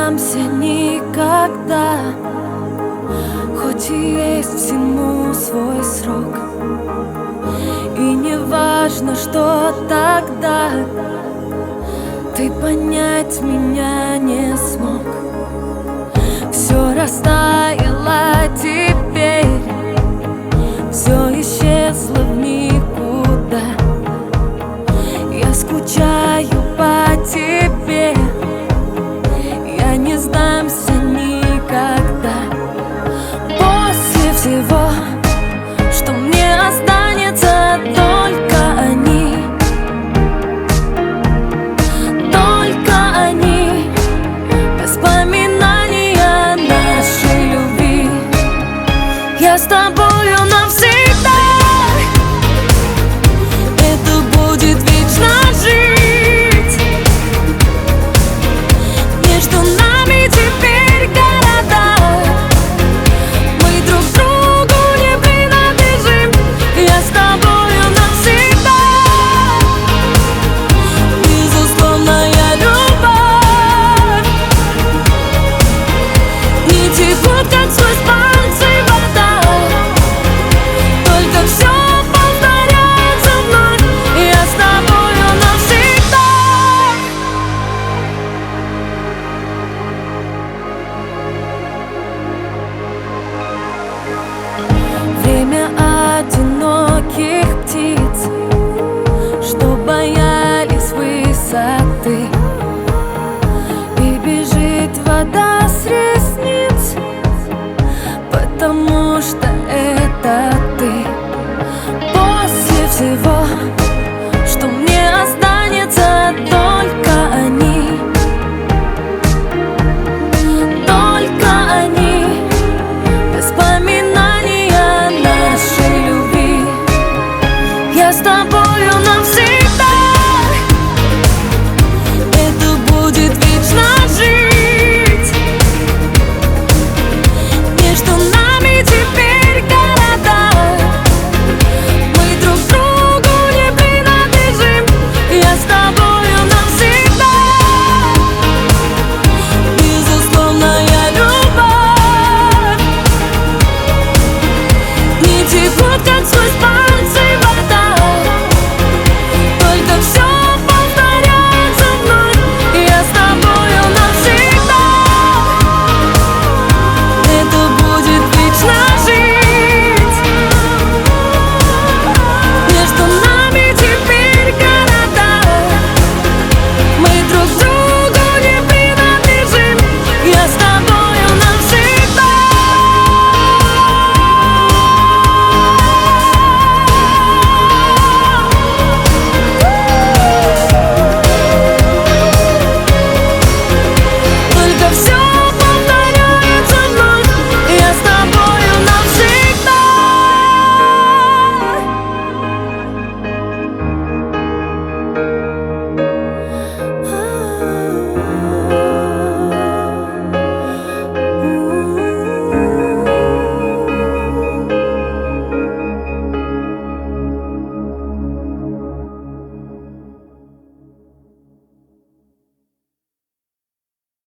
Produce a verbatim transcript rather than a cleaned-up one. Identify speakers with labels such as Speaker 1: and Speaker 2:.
Speaker 1: сдамся никогда, хоть и есть всему свой срок. И не важно, что тогда ты понять меня не смог. Все растаяло теперь, все исчезло в никуда. Я скучаю по тебе, я не сдамся никогда. После всего, что мне останется, только они, только они, воспоминания нашей любви. Я с тобою навсегда, это будет вечно жить. Между нами теперь города, мы друг другу не принадлежим. Я с тобою навсегда, безусловная любовь. Не текут, как сквозь пальцы вода, только все повторяется вновь. Я с тобою навсегда. Время одиноких птиц, что боялись высоты, и бежит вода с ресниц, потому что это ты. После всего, что мне останется, только они, только они, воспоминания нашей любви. Я с тобою навсегда, это будет вечно жить. Между нами теперь города, мы друг другу не принадлежим. Я с тобою навсегда, безусловная любовь. Не текут, как сквозь пальцы